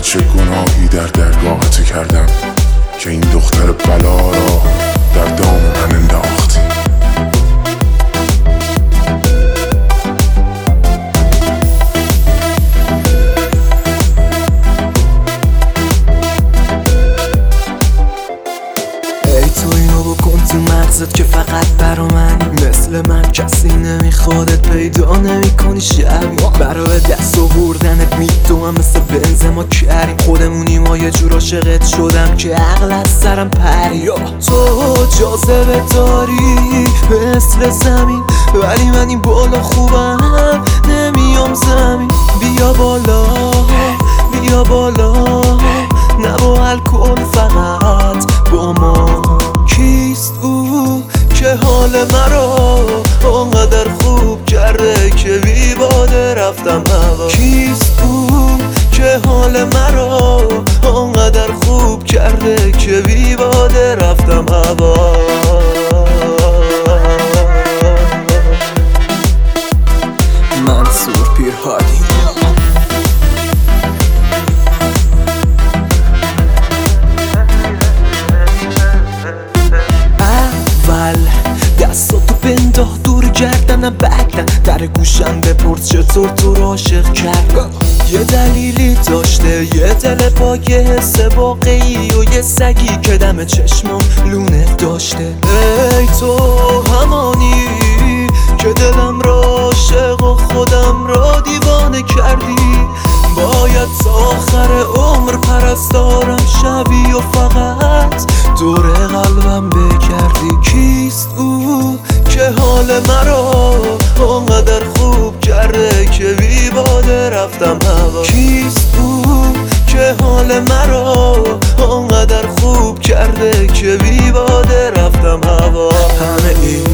چه گناهی در درگاهت کردم که این دختر بلا را در دام من انداختی. تو اینو بکن تو مغزت که فقط برا منی، مثل من کسی نمیخوادت، پیدا نمیکنی شبی برای دست آوردنت میدوم مثل بنزما کریم. خودمونیم و یه جور عاشقت شدم که عقل از سرم پری. تو جاذبه داری مثل زمین، ولی من این بالا خوبم نمیام زمین. بیا بالا بیا بالا، نه با الکل فقط با ما. کیست او که حال مرا اونقدر خوب کرده که بی باده رفتم هوا؟ کیست او که حال مرا اونقدر خوب کرده که بی باده رفتم هوا؟ منصور پیرهادی. دستاتو بنده دور گردنم، بعدن در گوشم بپرس چطور تو رو عاشق کرد. یه دلیلی داشته، یه دل با یه حس واقعی و یه سگی که دم چشمم لونه داشته. ای تو همانی که دلم را عاشق و خودم را دیوانه کردی. باید تا آخر عمر پرستارم شبی و فقط دور قلبم بگردی. کیست او که حال مرا اونقدر خوب کرده که بی باده رفتم هوا؟ کیست او که حال مرا اونقدر خوب کرده که بی باده رفتم هوا؟ همه این